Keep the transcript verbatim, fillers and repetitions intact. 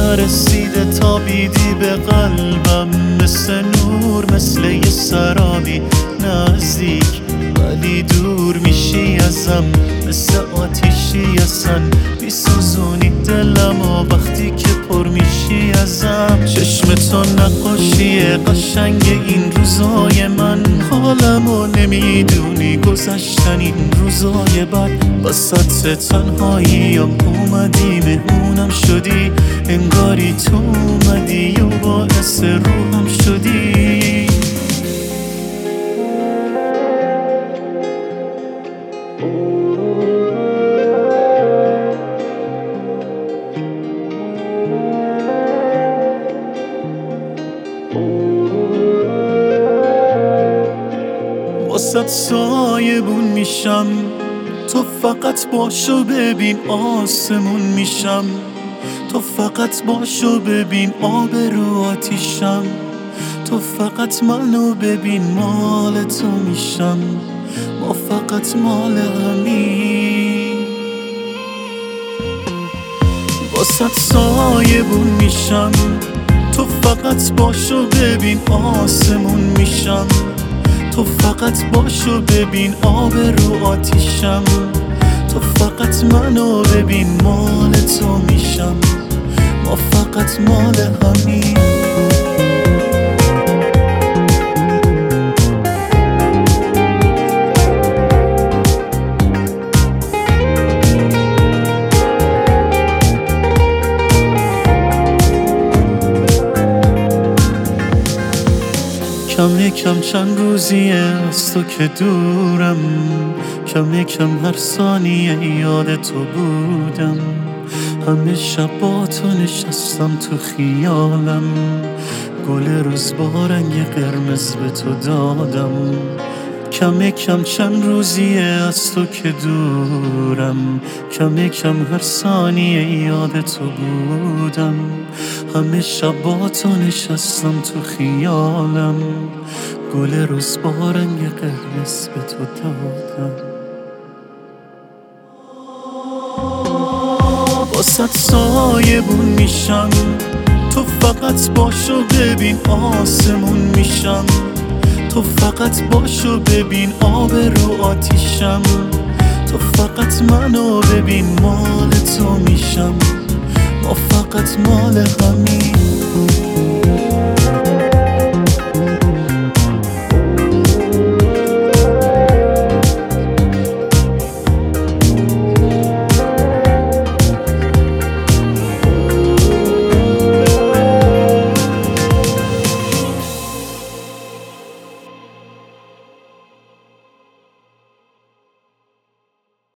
نرسیده تابیدی به قلبم، مثل نور مثل یه سرابی نزدیک ولی دور میشی ازم، مثل آتیشی اصلا میسوزونی دلم و وقتی که پر میشی ازم. چشم تو نقاشی قشنگ این روزای من، حالمو نمیدونی گذشتن این روزای بد. وسط تنهاییم اومدی مهمونم شدی، انگاری تو اومدی و باعث روحم شدی. واسه سایبون میشم، تو فقط باشو ببین آسمون میشم. تو فقط باشو ببین آب رو آتیشم. تو فقط منو ببین مال تو میشم، ما فقط مال همین. واسه سایبون میشم، تو فقط باشو ببین آسمون میشم. تو فقط باشو ببین آب رو آتیشم. تو فقط منو ببین مال تو میشم، ما فقط مال همین. کم یکم چند روزیه از تو که دورم، کم یکم هر ثانیه یاد تو بودم. همه شب با تو نشستم تو خیالم، گل روز با رنگ قرمز به تو دادم. کم یکم چند روزیه از تو که دورم، کم یکم هر ثانیه یاد تو بودم. همه شب با تو نشستم تو خیالم، گل روز با رنگ قرمز به تو دادم. واسه سایبون میشم، تو فقط باشو ببین آسمون میشم. تو فقط باشو ببین آب رو آتیشم. تو فقط منو ببین مال تو میشم، ما فقط مال همین.